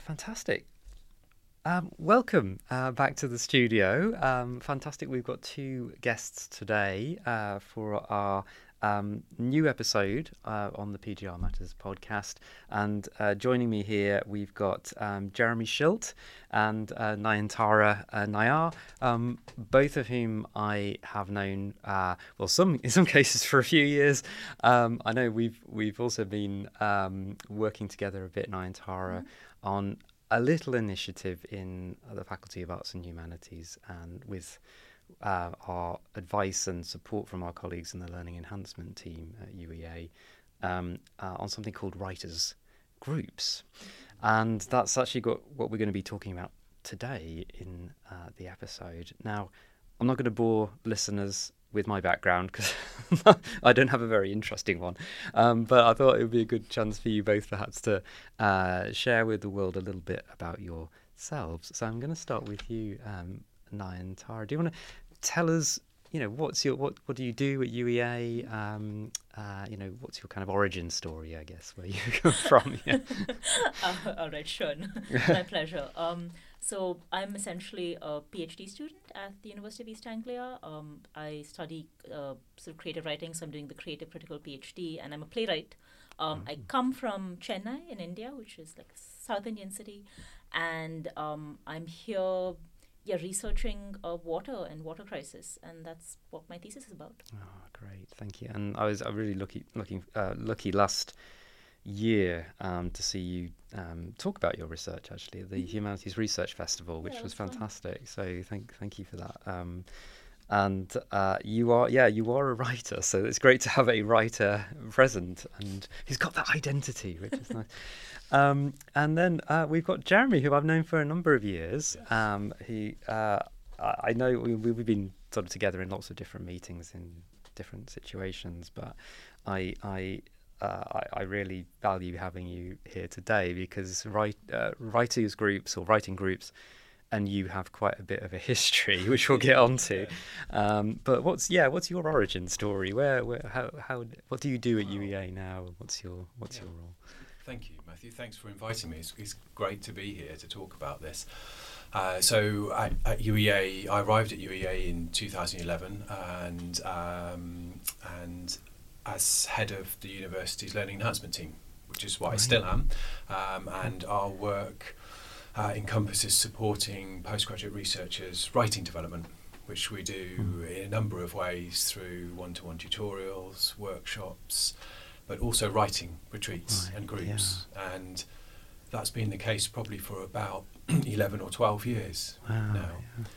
Fantastic. Welcome back to the studio. Fantastic. We've got two guests today for our new episode on the PGR Matters podcast. And joining me here, we've got Jeremy Schilt and Nayantara Nayar, both of whom I have known, in some cases for a few years. I know we've also been working together a bit, Nayantara, on a little initiative in the Faculty of Arts and Humanities, and with our advice and support from our colleagues in the Learning Enhancement team at UEA on something called Writers' Groups. And that's actually what we're going to be talking about today in the episode. Now, I'm not going to bore listeners with my background because I don't have a very interesting one, but I thought it would be a good chance for you both perhaps to share with the world a little bit about yourselves. So I'm going to start with you, Nayantara. Do you want to tell us, what do you do at UEA? What's your kind of origin story, I guess, where you come from? Yeah. All right, sure. My pleasure. So I'm essentially a PhD student at the University of East Anglia. I study sort of creative writing, so I'm doing the creative critical PhD, and I'm a playwright. I come from Chennai in India, which is like a South Indian city, and I'm here, researching water and water crisis, and that's what my thesis is about. Oh, great, thank you. And I was really lucky last year to see you talk about your research actually at the Humanities Research Festival, which was fantastic. So thank you for that. And you are a writer, so it's great to have a writer present, and he's got that identity, which is nice. And then we've got Jeremy, who I've known for a number of years. I know we've been sort of together in lots of different meetings in different situations, but I really value having you here today because writers groups or writing groups, and you have quite a bit of a history, which we'll get onto. But what's your origin story? What do you do at UEA now? What's your role? Thank you, Matthew. Thanks for inviting me. It's great to be here to talk about this. So at UEA, I arrived at UEA in 2011, and as head of the university's learning enhancement team, which is what I still am. And our work encompasses supporting postgraduate researchers' writing development, which we do in a number of ways through one-to-one tutorials, workshops, but also writing retreats and groups. Yeah. And that's been the case probably for about 11 or 12 years now.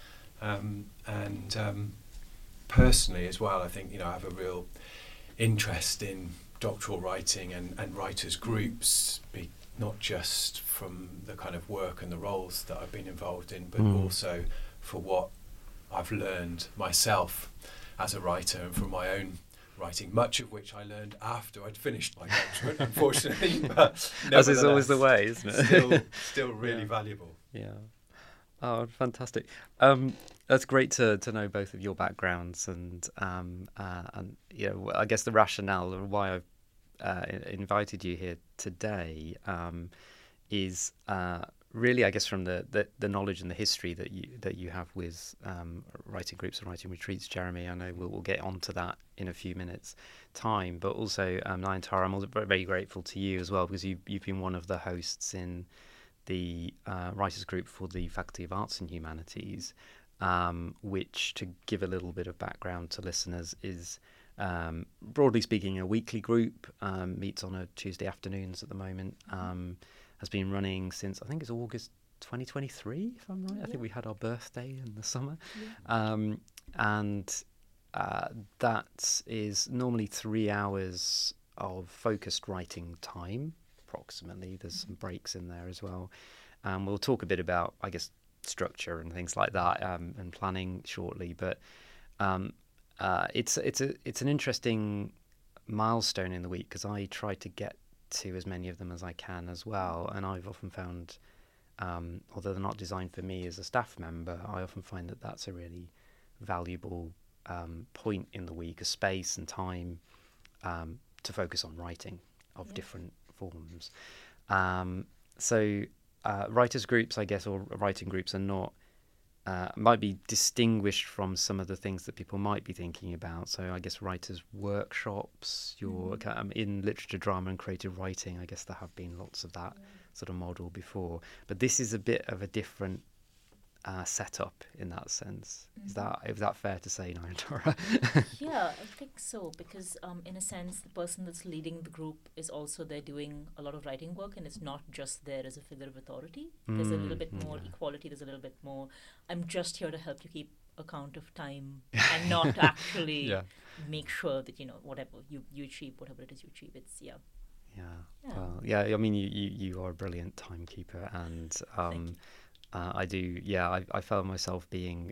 Yeah. Personally as well, I think, I have a real interest in doctoral writing and writers' groups, not just from the kind of work and the roles that I've been involved in, but also for what I've learned myself as a writer and from my own writing, much of which I learned after I'd finished my doctorate, unfortunately. But as is always the way, isn't it? Still really valuable. Yeah. Oh, fantastic. That's great to know both of your backgrounds, and I guess the rationale of why I've invited you here today is really, I guess, from the knowledge and the history that you have with writing groups and writing retreats, Jeremy. I know we'll get onto that in a few minutes' time, but also Nayantara, I'm also very grateful to you as well, because you've been one of the hosts in the writers group for the Faculty of Arts and Humanities, which, to give a little bit of background to listeners, is broadly speaking a weekly group, meets on a Tuesday afternoons at the moment, has been running since I think it's August 2023, if I'm right. Yeah. I think we had our birthday in the summer. Yeah. And that is normally 3 hours of focused writing time, approximately. There's some breaks in there as well. We'll talk a bit about, I guess, structure and things like that, and planning shortly. But it's an interesting milestone in the week, because I try to get to as many of them as I can as well. And I've often found, although they're not designed for me as a staff member, I often find that that's a really valuable point in the week, a space and time to focus on writing of different forms. So writers groups, I guess, or writing groups are not might be distinguished from some of the things that people might be thinking about. So I guess writers' workshops, in literature, drama and creative writing, I guess there have been lots of that sort of model before. But this is a bit of a different setup in that sense. Is that fair to say, Nayantara? Yeah, I think so, because in a sense, the person that's leading the group is also there doing a lot of writing work, and it's not just there as a figure of authority. There's a little bit more equality, there's a little bit more, I'm just here to help you keep account of time and not actually make sure that, whatever you achieve, whatever it is you achieve, it's, Yeah. Well, I mean, you are a brilliant timekeeper, and I do. Yeah, I found myself being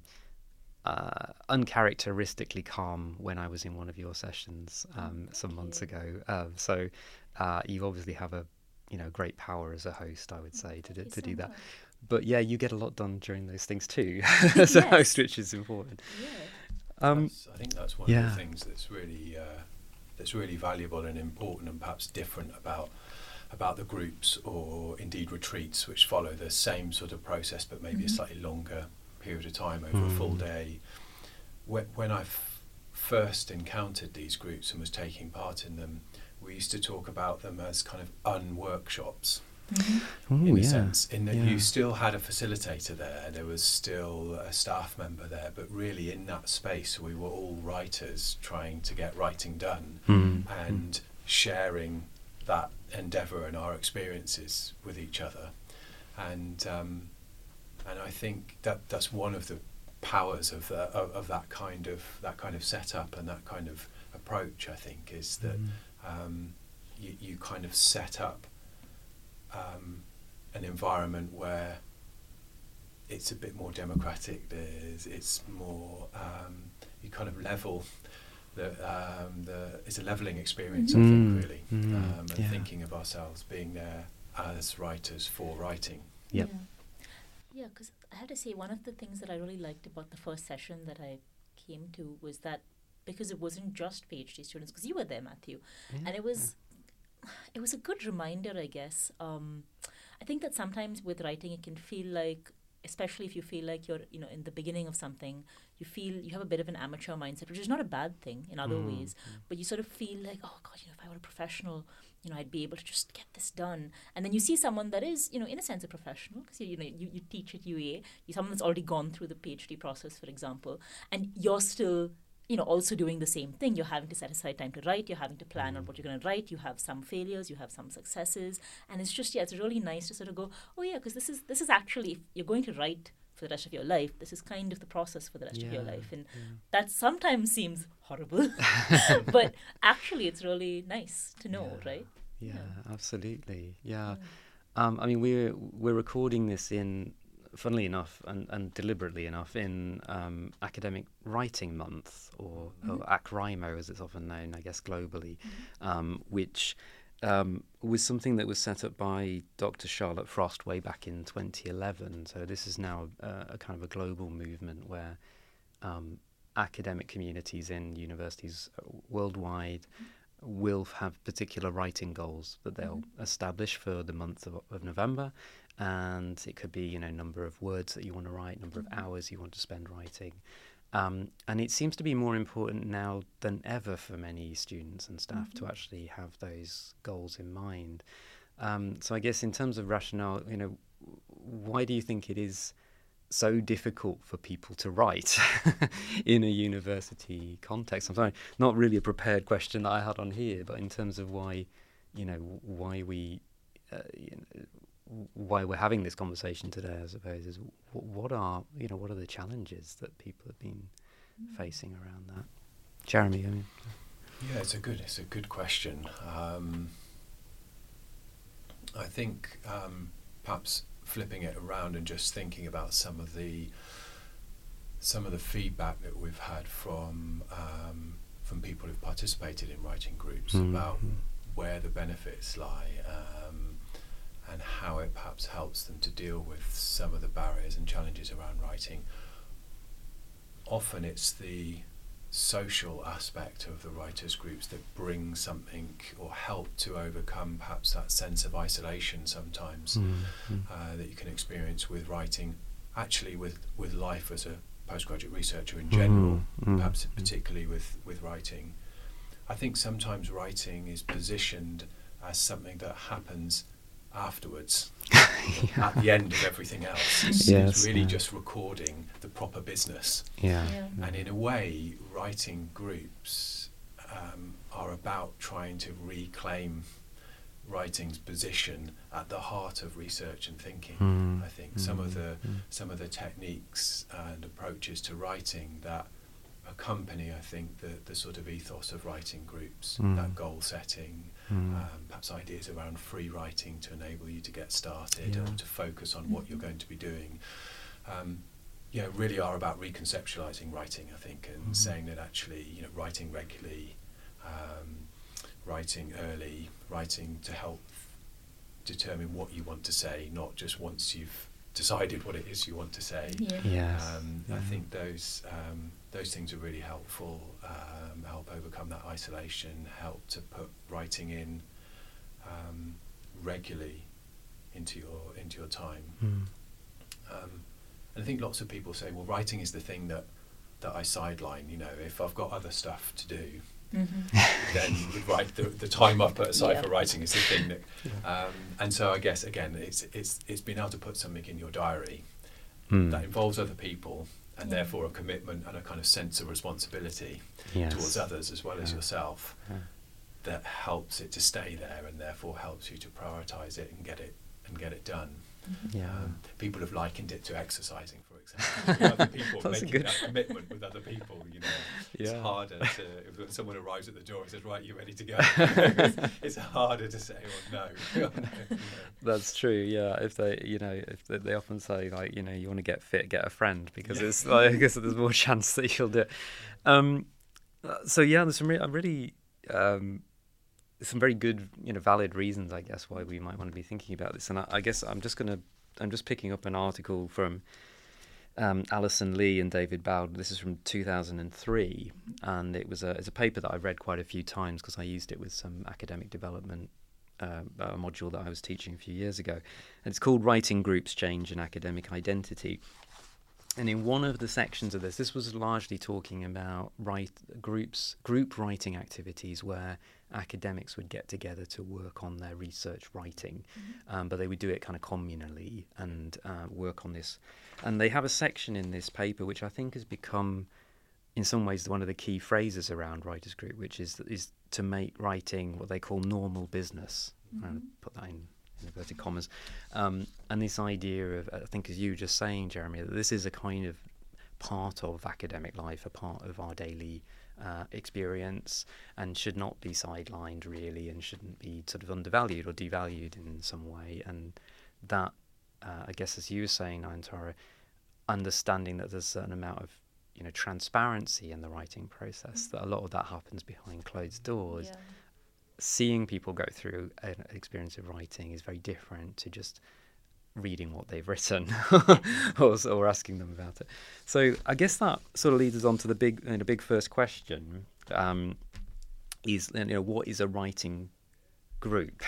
uncharacteristically calm when I was in one of your sessions some months ago. So you obviously have a great power as a host, I would say, to do that. But yeah, you get a lot done during those things too, as a host, which is important. Yeah. I think that's one of the things that's really valuable and important, and perhaps different about the groups or indeed retreats, which follow the same sort of process but maybe a slightly longer period of time over a full day. When I first encountered these groups and was taking part in them, we used to talk about them as kind of unworkshops. In a sense, in that you still had a facilitator there was still a staff member there, but really in that space we were all writers trying to get writing done and sharing that endeavour and our experiences with each other, and I think that's one of the powers of that kind of setup and that kind of approach. I think is that you kind of set up an environment where it's a bit more democratic. It's more you kind of level. It's a levelling experience, I think, really, and thinking of ourselves being there as writers for writing. Yep. Yeah, because I have to say, one of the things that I really liked about the first session that I came to was that, because it wasn't just PhD students, because you were there, Matthew, and it was a good reminder, I guess. I think that sometimes with writing, it can feel like, especially if you feel like you're, in the beginning of something, you feel you have a bit of an amateur mindset, which is not a bad thing in other ways, but you sort of feel like, oh God, if I were a professional, I'd be able to just get this done. And then you see someone that is, in a sense, a professional, because you teach at UA, you're someone that's already gone through the PhD process, for example, and you're still also doing the same thing. You're having to set aside time to write. You're having to plan on what you're going to write. You have some failures. You have some successes. And it's just, it's really nice to sort of go, oh yeah, because this is actually, if you're going to write for the rest of your life, this is kind of the process for the rest of your life. And that sometimes seems horrible, but actually it's really nice to know, right? Yeah, absolutely. Yeah. I mean, we're recording this in, funnily enough and deliberately enough, in Academic Writing Month, or ACWRIMO as it's often known, I guess, globally, which was something that was set up by Dr. Charlotte Frost way back in 2011. So this is now a kind of a global movement where academic communities in universities worldwide will have particular writing goals that they'll establish for the month of November. And it could be, number of words that you want to write, number of hours you want to spend writing. And it seems to be more important now than ever for many students and staff to actually have those goals in mind. So I guess in terms of rationale, why do you think it is so difficult for people to write in a university context? I'm sorry, not really a prepared question that I had on here, but in terms of why we're having this conversation today, I suppose, is what are the challenges that people have been facing around that? Jeremy, I mean. Yeah, it's a good question. I think perhaps flipping it around and just thinking about some of the feedback that we've had from people who've participated in writing groups about where the benefits lie, and how it perhaps helps them to deal with some of the barriers and challenges around writing. Often it's the social aspect of the writers' groups that bring something or help to overcome perhaps that sense of isolation sometimes that you can experience with writing, actually with life as a postgraduate researcher in general, perhaps particularly with writing. I think sometimes writing is positioned as something that happens afterwards, at the end of everything else. It's really just recording the proper business. And in a way, writing groups are about trying to reclaim writing's position at the heart of research and thinking. I think some of the techniques and approaches to writing that accompany, I think, the sort of ethos of writing groups, that goal setting, perhaps ideas around free writing to enable you to get started or to focus on what you're going to be doing, really are about reconceptualizing writing, I think, and saying that actually, writing regularly, writing early, writing to help determine what you want to say, not just once you've decided what it is you want to say. I think those things are really helpful, help overcome that isolation, help to put writing in regularly into your time. And I think lots of people say, well, writing is the thing that I sideline. If I've got other stuff to do, then the time I've put aside for writing is the thing that. And so I guess again, it's being able to put something in your diary that involves other people, and therefore a commitment and a kind of sense of responsibility towards others as well as yourself, that helps it to stay there, and therefore helps you to prioritise it and get it done. People have likened it to exercising, for example. With other people making that commitment with other people, it's harder to, if someone arrives at the door and says, right, you're ready to go, it's harder to say, well, no. That's true. If they often say, like, you want to get fit, get a friend, because it's like, I guess there's more chance that you'll do it. There's some really some very good, valid reasons, I guess, why we might want to be thinking about this. And I guess I'm just picking up an article from Alison Lee and David Bowd. This is from 2003, and it's a paper that I've read quite a few times because I used it with some academic development module that I was teaching a few years ago. And it's called Writing Groups, Change in Academic Identity. And in one of the sections of this was largely talking about group writing activities where academics would get together to work on their research writing, but they would do it kind of communally and work on this. And they have a section in this paper which I think has become, in some ways, one of the key phrases around Writers Group, which is to make writing what they call normal business. And put that in inverted commas, and this idea of, I think, as you were just saying, Jeremy, that this is a kind of part of academic life, a part of our daily experience, and should not be sidelined really, and shouldn't be sort of undervalued or devalued in some way. And that, I guess, as you were saying, Nayantara, understanding that there's a certain amount of transparency in the writing process, that a lot of that happens behind closed doors. Seeing people go through an experience of writing is very different to just reading what they've written or asking them about it. So I guess that sort of leads us on to the big first question, is what is a writing group?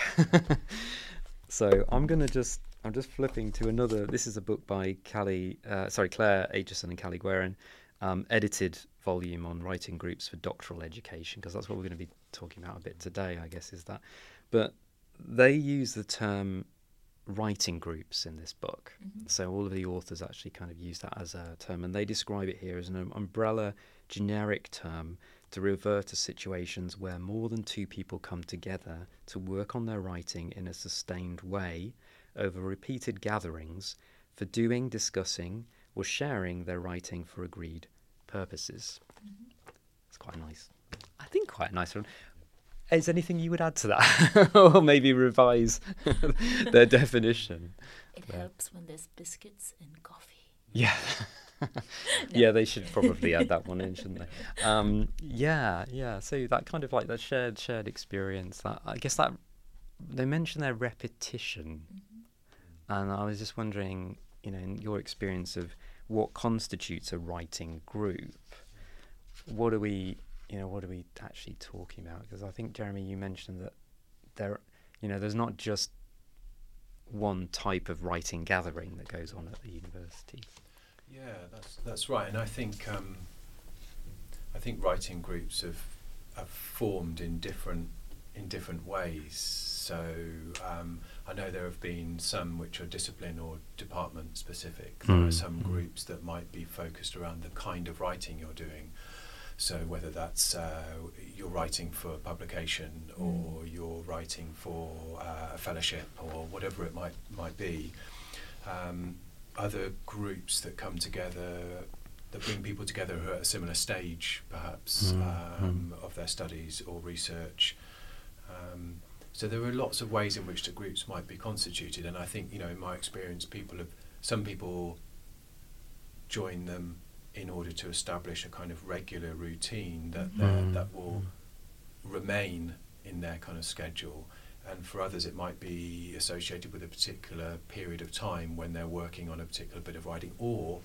So I'm just flipping to another. This is a book by Claire Aitchison and Callie Guerin, edited volume on writing groups for doctoral education, because that's what we're going to be talking about a bit today, I guess, is that. But they use the term writing groups in this book. So all of the authors actually kind of use that as a term, and they describe it here as an umbrella generic term to refer to situations where more than two people come together to work on their writing in a sustained way over repeated gatherings for doing, discussing, or sharing their writing for agreed purposes. It's quite nice. I think quite a nice one. Is anything you would add to that? Or maybe revise their definition? It helps when there's biscuits and coffee. Yeah. Yeah, they should probably add that one in, shouldn't they? Yeah. So that kind of like that shared experience, that I guess that they mention their repetition. And I was just wondering, in your experience of what constitutes a writing group, what are we actually talking about? Because I think, Jeremy, you mentioned that there's not just one type of writing gathering that goes on at the university. Yeah, that's right, and I think writing groups have formed in different ways. So I know there have been some which are discipline or department specific. There are some groups that might be focused around the kind of writing you're doing. So whether that's you're writing for publication or you're writing for a fellowship or whatever it might be. Other groups that come together, that bring people together who are at a similar stage, perhaps, of their studies or research. So there are lots of ways in which the groups might be constituted, and I think, in my experience, some people join them in order to establish a kind of regular routine that will remain in their kind of schedule. And for others, it might be associated with a particular period of time when they're working on a particular bit of writing, or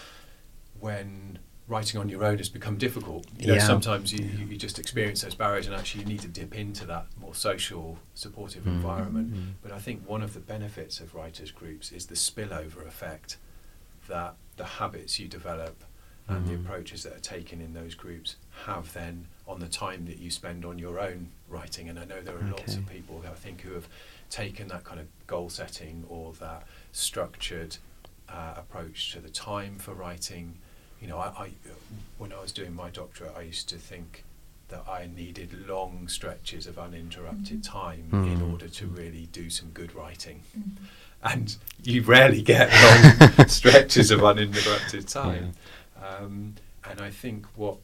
when writing on your own has become difficult. Sometimes you just experience those barriers, and actually you need to dip into that more social, supportive environment. But I think one of the benefits of writers' groups is the spillover effect, that the habits you develop and the approaches that are taken in those groups have then on the time that you spend on your own writing. And I know there are lots of people who I think who have taken that kind of goal setting or that structured approach to the time for writing. I when I was doing my doctorate, I used to think that I needed long stretches of uninterrupted time in order to really do some good writing. And you rarely get long stretches of uninterrupted time. And I think what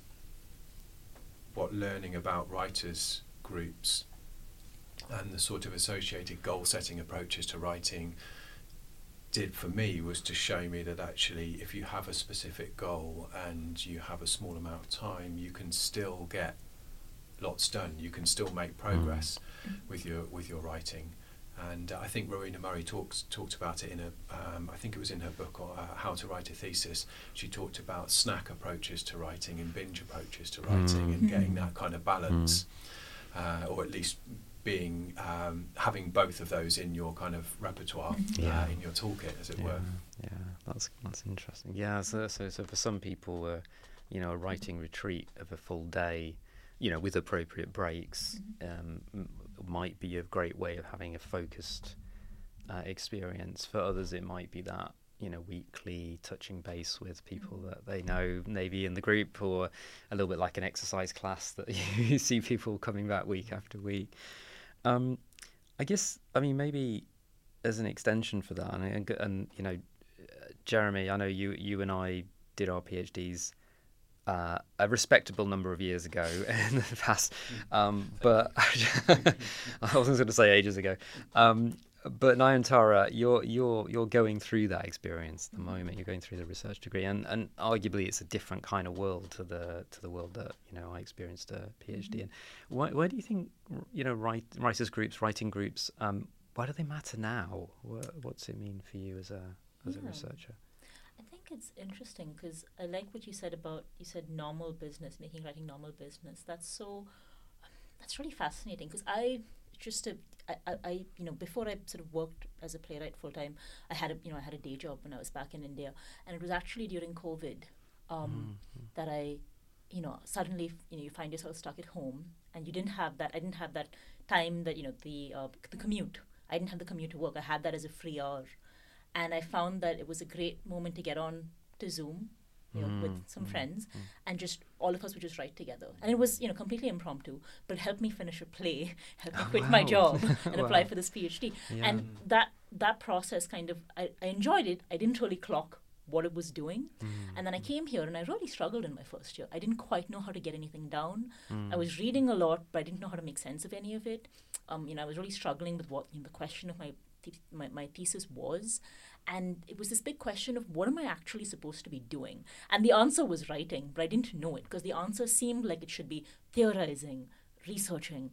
learning about writers' groups and the sort of associated goal-setting approaches to writing did for me was to show me that actually, if you have a specific goal and you have a small amount of time, you can still get lots done. You can still make progress with your writing. And I think Rowena Murray talked about it in I think it was in her book, How to Write a Thesis. She talked about snack approaches to writing and binge approaches to writing, and getting that kind of balance, or at least being having both of those in your kind of repertoire, in your toolkit, as it were. Yeah, that's interesting. Yeah, so for some people, a writing retreat of a full day, with appropriate breaks, might be a great way of having a focused experience. For others, it might be that weekly touching base with people that they know, maybe in the group, or a little bit like an exercise class that you see people coming back week after week. I guess, maybe as an extension for that, and Jeremy, I know you and I did our PhDs a respectable number of years ago in the past, but I wasn't going to say ages ago. But Nayantara, you're going through that experience at the moment. You're going through the research degree, and arguably it's a different kind of world to the world that I experienced a PhD in. Why do you think writers groups, writing groups? Why do they matter now? What's it mean for you as a researcher? I think it's interesting because I like what you said about normal business, making writing normal business. That's really fascinating because I before I sort of worked as a playwright full time, I had a day job when I was back in India, and it was actually during COVID that I suddenly you find yourself stuck at home, and you didn't have that. I didn't have that time that the commute. I didn't have the commute to work. I had that as a free hour. And I found that it was a great moment to get on to Zoom, with some friends, and just all of us would just write together. And it was, completely impromptu, but it helped me finish a play, helped me quit my job and apply for this PhD. Yeah. And that process kind of, I enjoyed it. I didn't really clock what it was doing. And then I came here and I really struggled in my first year. I didn't quite know how to get anything down. I was reading a lot, but I didn't know how to make sense of any of it. I was really struggling with what the question of my thesis was, and it was this big question of what am I actually supposed to be doing? And the answer was writing, but I didn't know it because the answer seemed like it should be theorizing, researching,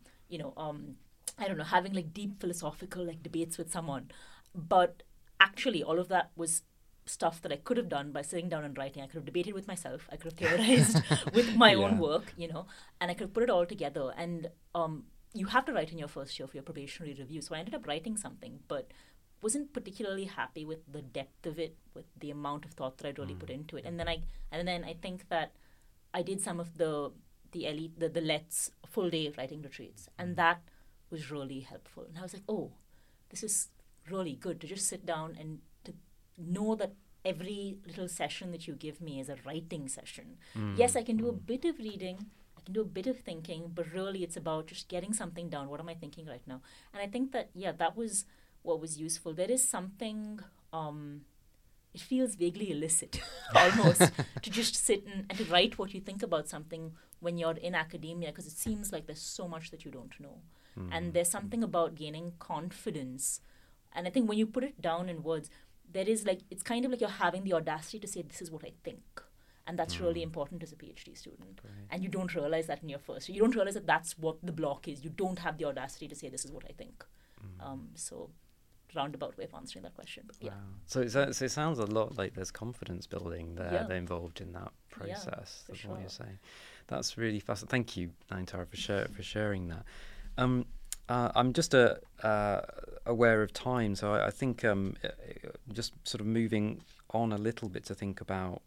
I don't know, having like deep philosophical like debates with someone. But actually all of that was stuff that I could have done by sitting down and writing. I could have debated with myself. I could have theorized with my own work, and I could put it all together. And you have to write in your first year for your probationary review. So I ended up writing something, but wasn't particularly happy with the depth of it, with the amount of thought that I'd really put into it. And then I think that I did some of the LETS full day writing retreats, and that was really helpful. And I was like, oh, this is really good to just sit down and to know that every little session that you give me is a writing session. Yes, I can do a bit of reading, I can do a bit of thinking, but really it's about just getting something down. What am I thinking right now? And I think that, that was what was useful. There is something, it feels vaguely illicit almost to just sit and to write what you think about something when you're in academia, because it seems like there's so much that you don't know. And there's something about gaining confidence. And I think when you put it down in words, there is it's kind of like you're having the audacity to say, this is what I think. And that's really important as a PhD student. Great. And you don't realize that in your first year. You don't realize that that's what the block is. You don't have the audacity to say, this is what I think. So roundabout way of answering that question. But yeah. Wow. So it sounds a lot like there's confidence building there involved in that process. For That's sure. what you're saying. That's really fascinating. Thank you, Nayantara, for sharing that. I'm just aware of time, so I think just sort of moving on a little bit to think about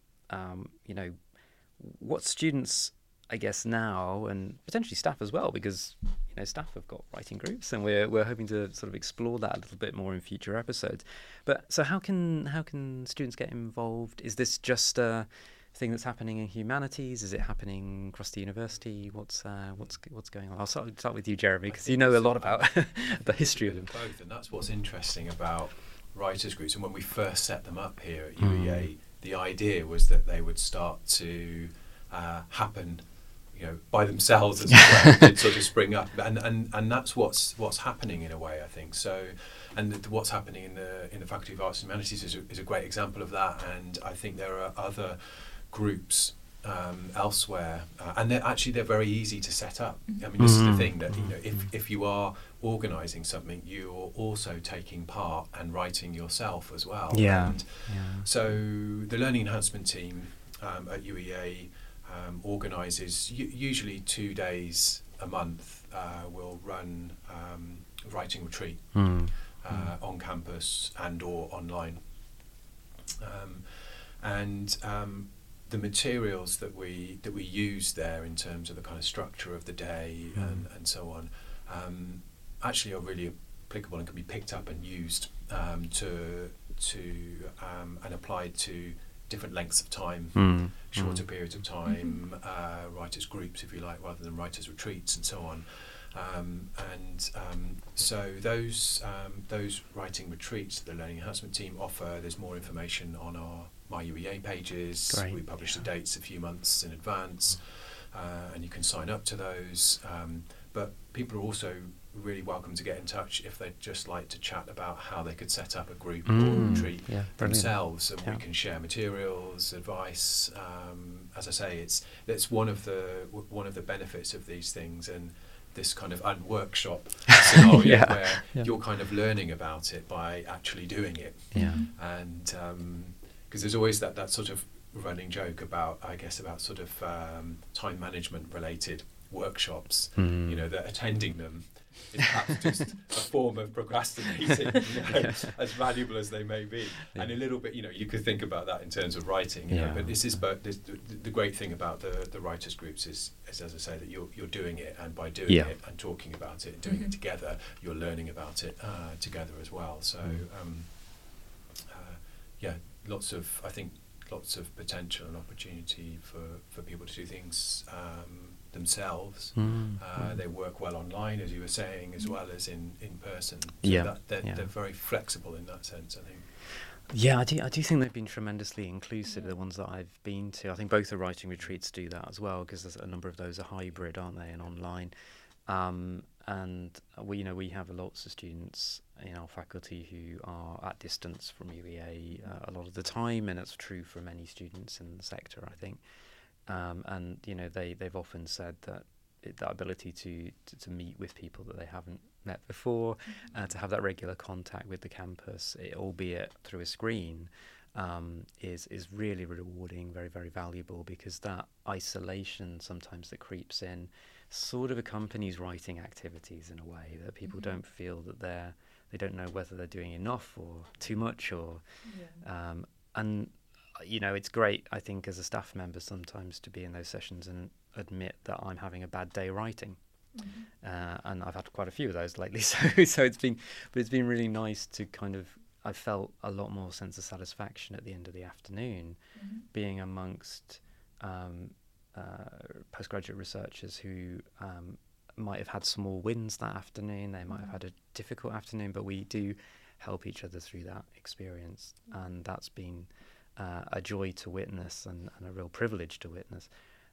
what students, I guess, now, and potentially staff as well, because staff have got writing groups, and we're hoping to sort of explore that a little bit more in future episodes. But so how can students get involved? Is this just a thing that's happening in humanities? Is it happening across the university? What's going on? I'll start with you, Jeremy, because you know a lot about the history of them. Both, and that's what's interesting about writers groups. And when we first set them up here at UEA, the idea was that they would start to happen, by themselves as well. They'd sort of spring up, and that's what's happening in a way, I think. So, and what's happening in the Faculty of Arts and Humanities is a great example of that. And I think there are other groups elsewhere, and they're very easy to set up. I mean, this is the thing that if you are organising something, you're also taking part and writing yourself as well. So the Learning Enhancement team at UEA organises usually 2 days a month. We'll run writing retreat on campus and or online, and the materials that we use there in terms of the kind of structure of the day and so on actually are really applicable and can be picked up and used and applied to different lengths of time, shorter periods of time, writers groups, if you like, rather than writers retreats and so on. So those writing retreats that the Learning Enhancement team offer, there's more information on our MyUEA pages. Great. We publish the dates a few months in advance, and you can sign up to those. But people are also really welcome to get in touch if they'd just like to chat about how they could set up a group or retreat themselves, and we can share materials, advice. As I say, it's one of the benefits of these things, and this kind of unworkshop scenario where you're kind of learning about it by actually doing it. And because there's always that sort of running joke about sort of time management related workshops, that attending them is perhaps just a form of procrastinating, as valuable as they may be. And a little bit, you could think about that in terms of writing, but the great thing about the writers groups is, as I say, that you're doing it, and by doing it and talking about it and doing it together, you're learning about it together as well. So lots of potential and opportunity for people to do things themselves. They work well online, as you were saying, as well as in person. So they're very flexible in that sense, I think. Yeah, I do think they've been tremendously inclusive, the ones that I've been to. I think both the writing retreats do that as well, because there's a number of those are hybrid, aren't they, and online. And we have lots of students in our faculty who are at distance from UEA a lot of the time, and that's true for many students in the sector, I think. And they've often said that that ability to meet with people that they haven't met before, to have that regular contact with the campus, albeit through a screen, is really rewarding, very, very valuable, because that isolation sometimes that creeps in sort of accompanies writing activities in a way, that people don't feel that they don't know whether they're doing enough or too much, or and it's great, I think, as a staff member sometimes to be in those sessions and admit that I'm having a bad day writing. And I've had quite a few of those lately, so it's been really nice to kind of, I felt a lot more sense of satisfaction at the end of the afternoon being amongst postgraduate researchers who might have had small wins that afternoon, they might have had a difficult afternoon, but we do help each other through that experience, and that's been a joy to witness and a real privilege to witness.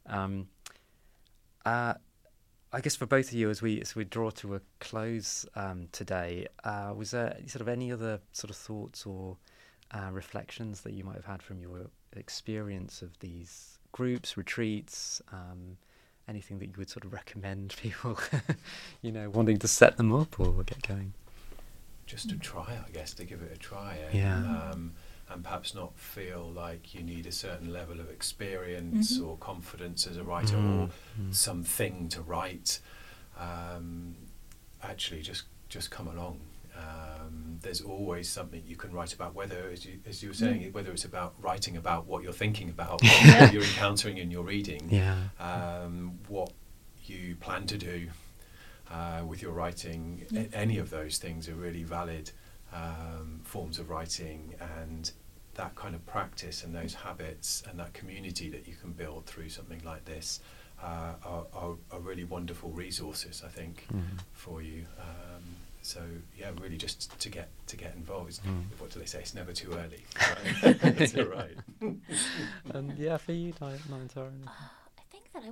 I guess for both of you, as we draw to a close today, was there sort of any other sort of thoughts or reflections that you might have had from your experience of these groups, retreats, anything that you would sort of recommend people, wanting to set them up or get going? Just to try, I guess, to give it a try. And perhaps not feel like you need a certain level of experience or confidence as a writer or something to write. Actually, just come along. There's always something you can write about, whether, as you were saying, whether it's about writing about what you're thinking about, what you're encountering in your reading, what you plan to do with your writing. Any of those things are really valid forms of writing, and that kind of practice and those habits and that community that you can build through something like this are really wonderful resources, I think, for you. So really just to get involved. What do they say? It's never too early. Right? That's right. And for you, Nayantara? I think that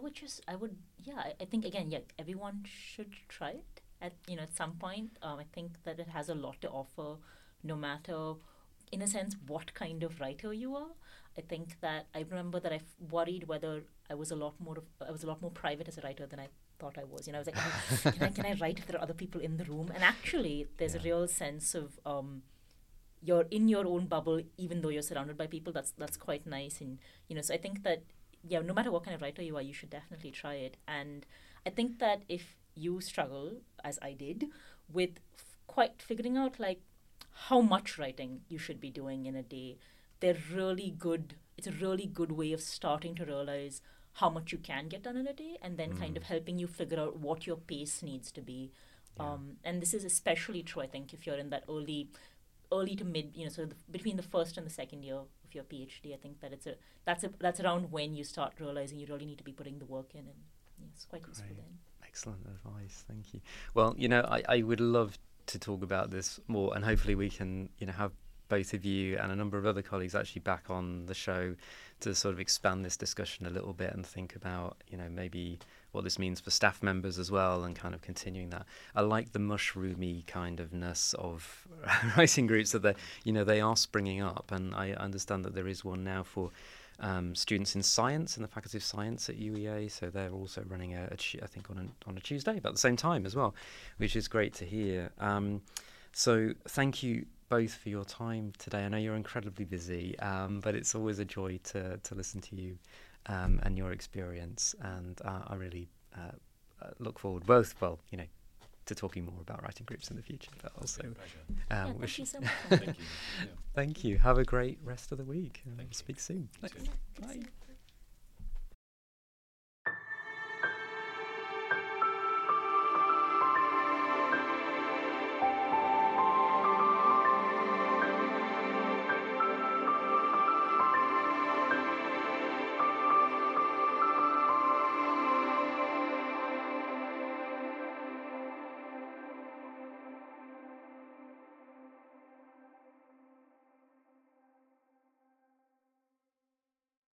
I think again, everyone should try it at some point. I think that it has a lot to offer, no matter, in a sense, what kind of writer you are. I think that I remember that I worried whether I was a lot more private as a writer than I thought I was. I was like, can I write if there are other people in the room? And actually, there's a real sense of you're in your own bubble, even though you're surrounded by people. That's quite nice. And so I think that no matter what kind of writer you are, you should definitely try it. And I think that if you struggle, as I did, with quite figuring out like how much writing you should be doing in a day, it's a really good way of starting to realize how much you can get done in a day, and then kind of helping you figure out what your pace needs to be. And this is especially true, I think, if you're in that early to mid, between the first and the second year of your PhD. I think that that's around when you start realizing you really need to be putting the work in, and it's quite useful then. Excellent advice, thank you. Well, I would love to talk about this more, and hopefully we can, have both of you and a number of other colleagues actually back on the show to sort of expand this discussion a little bit and think about, maybe what this means for staff members as well, and kind of continuing that. I like the mushroomy kind of ness of writing groups that they are springing up, and I understand that there is one now for students in science in the Faculty of Science at UEA, so they're also running I think on a Tuesday about the same time as well, which is great to hear. So thank you both for your time today. I know you're incredibly busy, but it's always a joy to listen to you and your experience, and I really look forward to talking more about writing groups in the future, but also thank you so much. Thank you. Thank you. Have a great rest of the week. Speak soon. Thanks. Bye.